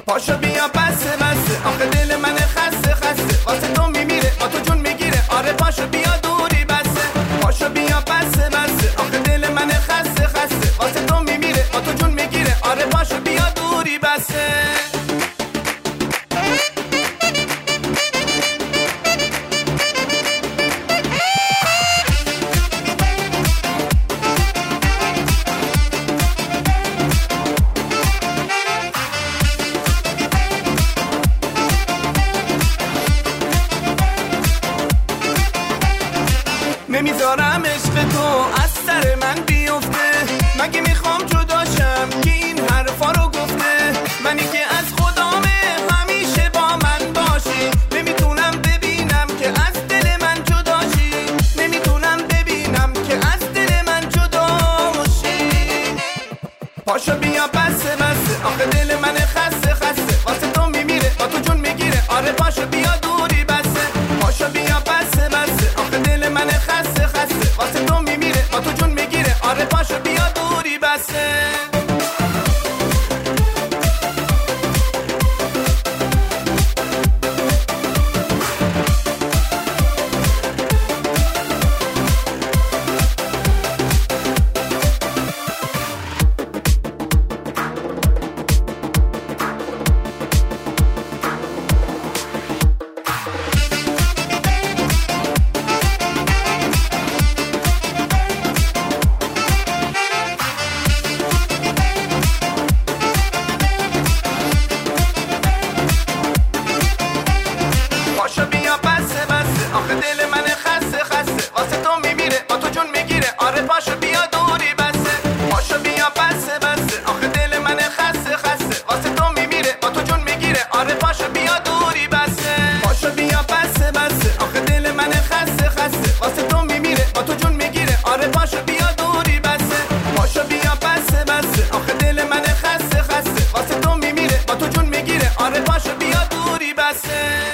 پاشو بیا بسه بسه، آخه دل من خسته خسته، واسه تو میمیره با تو جون میگیره. آره پاشو بیا دوری بسه، پاشو بیا بسه بسه، آخه دل من خسته خسته، واسه تو میمیره با تو جون میگیره. آره پاشو بیا دوری بسه. نمیذارم عشق تو از سر من بیفته، مگه میخوام جداشم که این حرفا رو گفته. منی که از خدامه همیشه با من باشی، نمیتونم ببینم که از دل من جداشی، نمیتونم ببینم که از دل من جداشی. پاشو بیا بسه بسه، آخه دل من خسته خسته، واسه تو میمیره با تو جون میگیره. آره پاشو بیا دوری بسه، پاشو بیا بسه بسه، آخه دل من خسته خسته، واسه تو میمیره با تو جون میگیره. آره پاشو بیا دوری بسه. پاشو بیا بسه بسه، آخه دل من خسته خسته، واسه تو میمیره با تو جون میگیره. آره پاشو بیا دوری بسه، پاشو بیا بسه بسه، آخه دل من خسته خسته، واسه تو میمیره با تو جون میگیره. آره پاشو بیا دوری بسه، پاشو بیا بسه بسه، آخه دل من خسته خسته، واسه تو میمیره با تو جون میگیره. آره پاشو بیا دوری بسه، پاشو بیا بسه بسه، آخه دل من خسته خسته، واسه تو میمیره با تو جون میگیره. آره پاشو بیا دوری بسه.